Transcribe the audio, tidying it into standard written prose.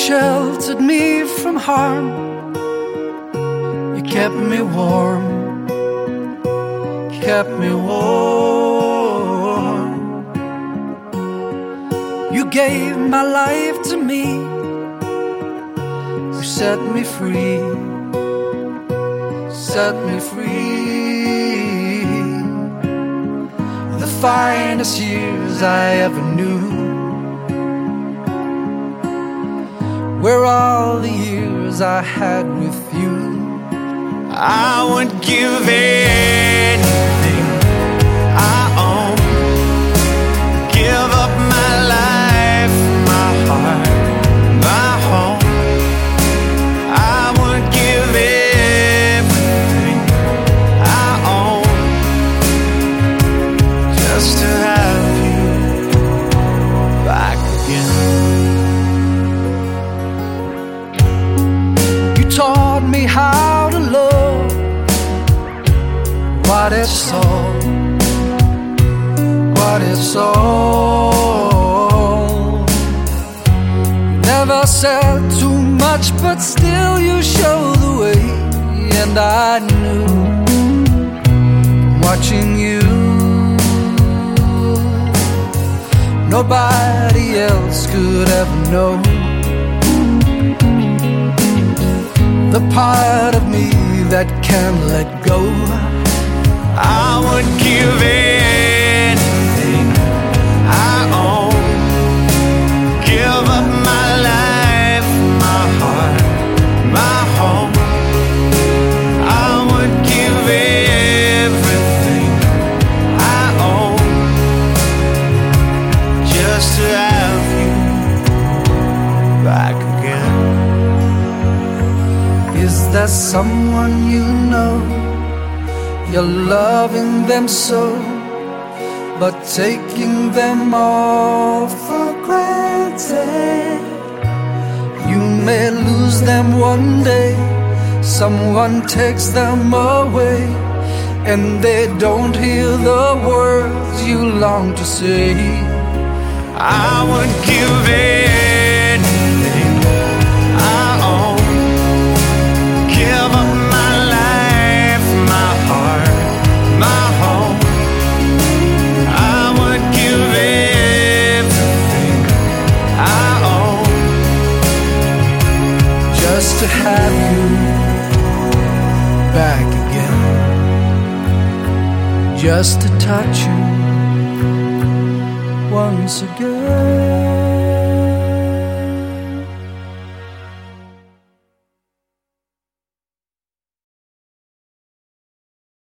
sheltered me from harm. You kept me warm, kept me warm. You gave my life to me. You set me free, set me free. The finest years I ever knew were all the years I had with you. I would give anything I own, give up my life, my heart, my home. I would give everything I own just to have you back again. You taught me how to love, what it's all, what it's all. Never said too much, but still you showed the way. And I knew, watching you, nobody else could ever know the part of me that can't let go. I would give anything I own, give up my life, my heart, my home. I would give everything I own just to have you back again. Is there someone you know, you're loving them so, but taking them all for granted? You may lose them one day, someone takes them away, and they don't hear the words you long to say. I would give anything I own, give up my life, my heart, my home. I would give everything I own just to have you back again, just to touch you once again.